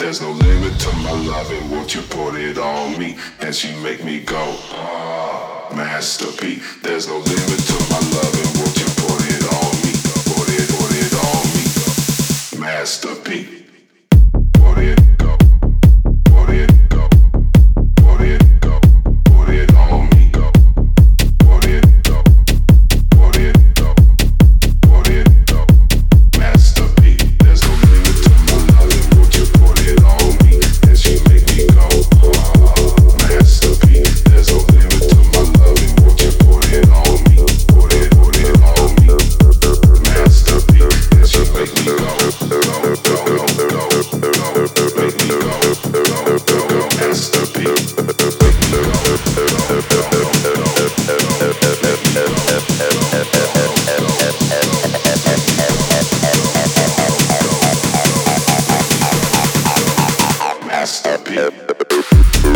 There's no limit to my loving, won't you put it on me? And she make me go, ah, masterpiece. There's no limit to my loving, won't you put it on me? Put it on me, masterpiece. Put it go, put it go, put it go, put it on me. Put it go, put it go, put it go, masterpiece. There's no limit to my loving, won't you put it on me? And she make me go, ah, masterpiece. There's no limit to my loving, won't you put it on me? Put it on me, masterpiece. And she make me go, go, go, go, go, go, make me go, go, go, go, masterpiece. Masterpiece.